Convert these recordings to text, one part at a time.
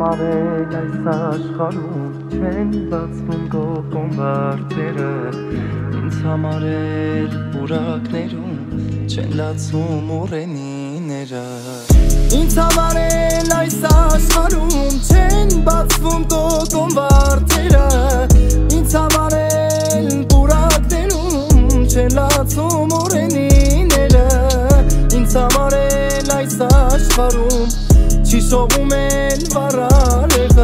համարել այս աշխարհում չեն բացվում գողոն վարդերը ինձ համարել պուրակներում չեն լացում ուռենիները ինձ համարել այս աշխարհում չեն բացվում գողոն վարդերը ինձ համարել պուրակներում չեն լացում ուռենիները ինձ համարել այս աշխարհում Չի սողում են վարարևը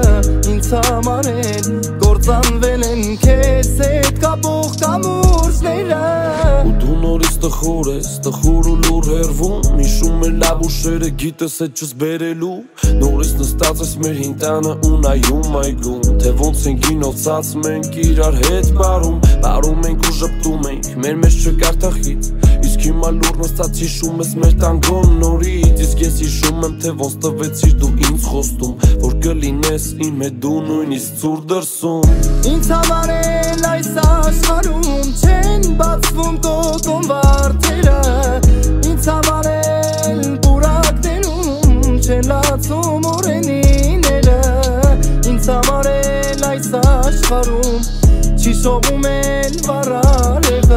Ինձ համարել Գործանվել են քեզ հետ կապող կամուրջները Ու դու նորից տխուր ես, տխուր ու լուր հերվում Հիշում է լավ ուշերը գիտես հետ չս բերելու Նորից նստած ես մեր հին տանը ու նայում այգում Թե ոնց են գինոցած մենք իրար հետ Բարում ենք ու ժպտում ենք, մեր մեջ չկար թախից Իսկ հիմա լուր նստած հիշում ես մեր տանգոն նորից Իսկ ես հիշում եմ թե ոնց տվեցիր դու ինձ խոստում Որ կլինես իմ հետ դու նույնիսկ ծուր դրսում Ինձ համարել այս աշխարհում չեն բացվում կոկոն վարդերը Ինձ համարել պուրակներում չեն լացում ուռենիները Ինձ համարել այս աշխարհում չի սողում են վարարևը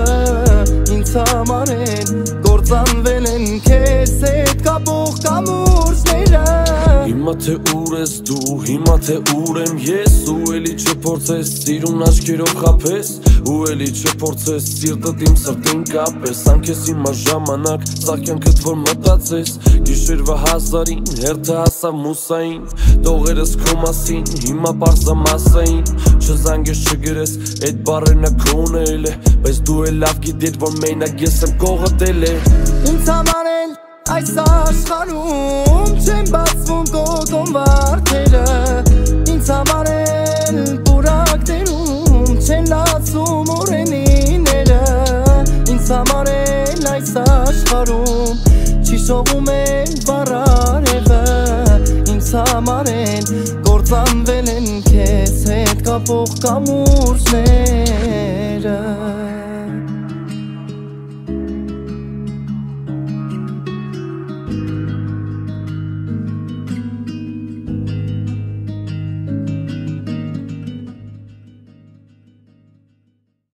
Ինձ համարել գործանվել են քեզ հետ կապող կամուրջները Հիմա թե ուր ես դու, հիմա թե ուր եմ ես Ու էլի չփորձես սիրուն աչքերով խաբես Ու էլի չփորձես սիրտդ իմ սրտին կապես Անքես հիմա ժամանակ, սաղ կյանքդ որ մտածես Գիշերվա հազարին, հերթը հասավ մուսային Տողերս քո մասին, հիմա պարզամասային Չզանգես չգրես, այդ բառերնը քոնել է Բայց դու էլ լավ գիտիր, որ մենակ ես եմ կողտել է Ինձ համարել այս աշխարհում չեն բացվում կոկոն վարդերը Ինձ համարել պուրակներում չեն լացում ուռենիները Ինձ համարել այս աշխարհում չի սողում են վարարևը Ինձ համարել գործանվել են քեզ հետ կապող կամուրջները